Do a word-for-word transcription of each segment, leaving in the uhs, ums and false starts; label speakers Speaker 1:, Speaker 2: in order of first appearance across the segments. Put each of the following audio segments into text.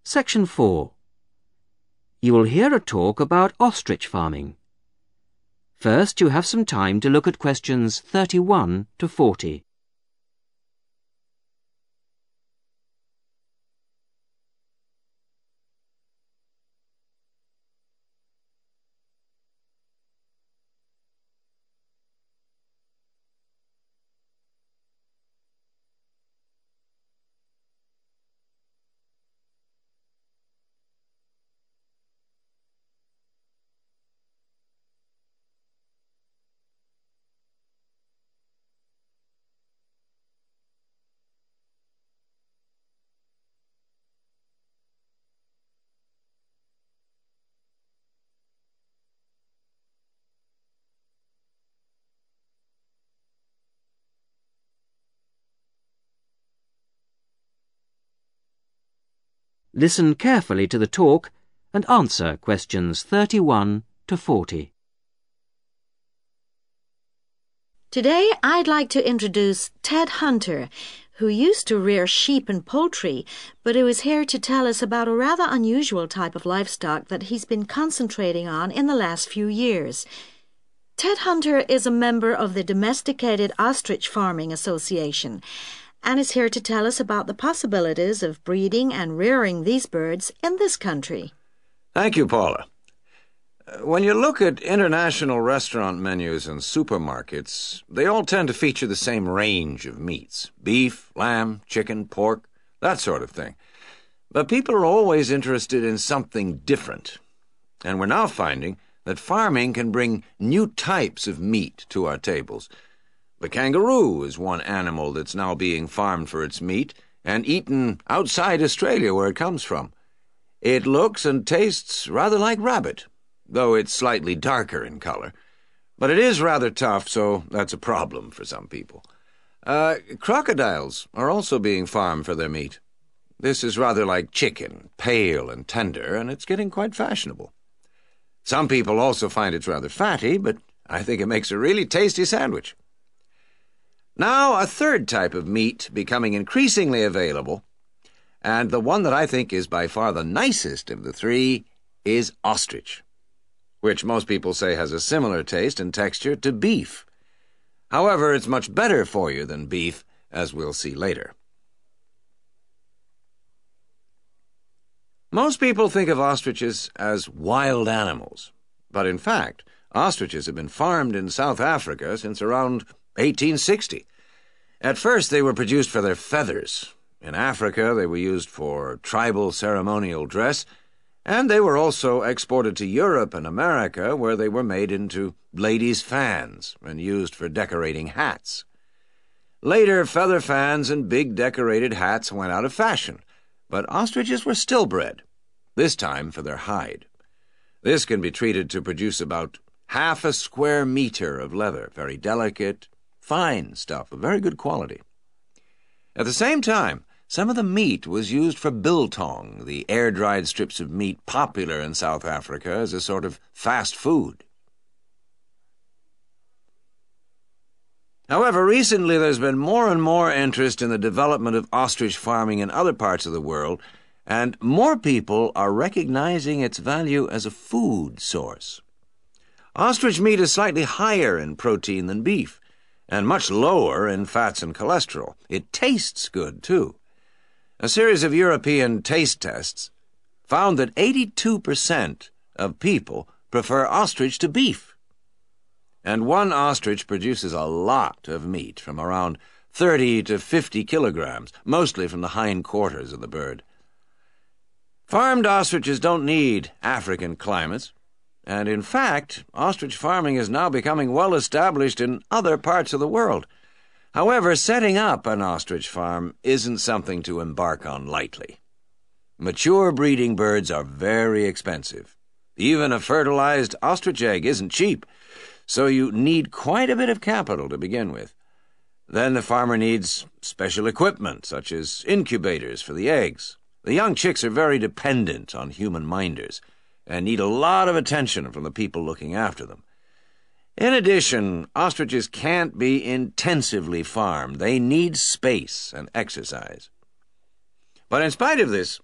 Speaker 1: Section four. You will hear a talk about ostrich farming. First, you have some time to look at questions thirty-one to forty. Listen carefully to the talk and answer questions thirty-one to forty.
Speaker 2: Today I'd like to introduce Ted Hunter, who used to rear sheep and poultry, but who is here to tell us about a rather unusual type of livestock that he's been concentrating on in the last few years. Ted Hunter is a member of the Domesticated Ostrich Farming Association and is here to tell us about the possibilities of breeding and rearing these birds in this country.
Speaker 3: Thank you, Paula. When you look at international restaurant menus and supermarkets, they all tend to feature the same range of meats: beef, lamb, chicken, pork, that sort of thing. But people are always interested in something different. And we're now finding that farming can bring new types of meat to our tables. The kangaroo is one animal that's now being farmed for its meat and eaten outside Australia, where it comes from. It looks and tastes rather like rabbit, though it's slightly darker in color. But it is rather tough, so that's a problem for some people. Uh, crocodiles are also being farmed for their meat. This is rather like chicken, pale and tender, and it's getting quite fashionable. Some people also find it's rather fatty, but I think it makes a really tasty sandwich. Now, a third type of meat becoming increasingly available, and the one that I think is by far the nicest of the three, is ostrich, which most people say has a similar taste and texture to beef. However, it's much better for you than beef, as we'll see later. Most people think of ostriches as wild animals, but in fact, ostriches have been farmed in South Africa since around eighteen sixty. At first, they were produced for their feathers. In Africa, they were used for tribal ceremonial dress, and they were also exported to Europe and America, where they were made into ladies' fans and used for decorating hats. Later, feather fans and big decorated hats went out of fashion, but ostriches were still bred, this time for their hide. This can be treated to produce about half a square meter of leather, very delicate, fine stuff of very good quality. At the same time, some of the meat was used for biltong, the air-dried strips of meat popular in South Africa as a sort of fast food. However, recently there's been more and more interest in the development of ostrich farming in other parts of the world, and more people are recognizing its value as a food source. Ostrich meat is slightly higher in protein than beef, and much lower in fats and cholesterol. It tastes good, too. A series of European taste tests found that eighty-two percent of people prefer ostrich to beef. And one ostrich produces a lot of meat, from around thirty to fifty kilograms, mostly from the hindquarters of the bird. Farmed ostriches don't need African climates, and in fact, ostrich farming is now becoming well established in other parts of the world. However, setting up an ostrich farm isn't something to embark on lightly. Mature breeding birds are very expensive. Even a fertilized ostrich egg isn't cheap, so you need quite a bit of capital to begin with. Then the farmer needs special equipment, such as incubators for the eggs. The young chicks are very dependent on human minders and need a lot of attention from the people looking after them. In addition, ostriches can't be intensively farmed. They need space and exercise. But in spite of this,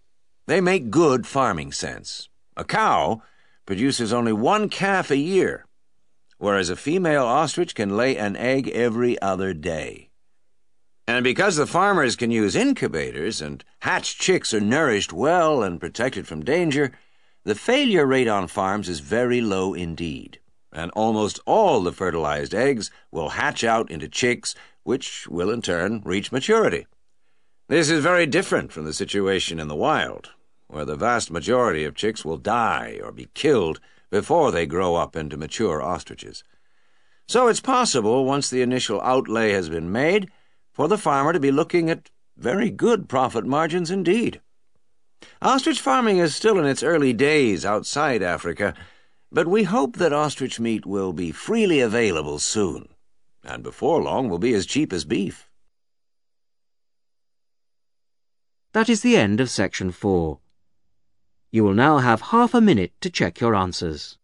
Speaker 3: They make good farming sense. A cow produces only one calf a year, whereas a female ostrich can lay an egg every other day. And because the farmers can use incubators and hatched chicks are nourished well and protected from danger, the failure rate on farms is very low indeed, and almost all the fertilized eggs will hatch out into chicks, which will in turn reach maturity. This is very different from the situation in the wild, where the vast majority of chicks will die or be killed before they grow up into mature ostriches. So it's possible, once the initial outlay has been made, for the farmer to be looking at very good profit margins indeed. Ostrich farming is still in its early days outside Africa, but we hope that ostrich meat will be freely available soon, and before long will be as cheap as beef.
Speaker 1: That is the end of section four. You will now have half a minute to check your answers.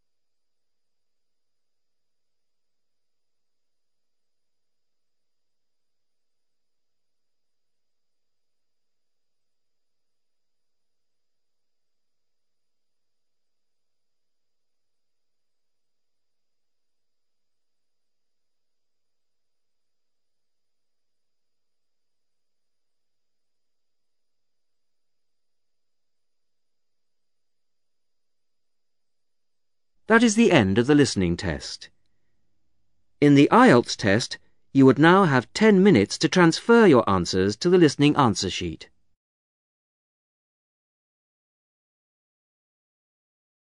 Speaker 1: That is the end of the listening test. In the I E L T S test, you would now have ten minutes to transfer your answers to the listening answer sheet.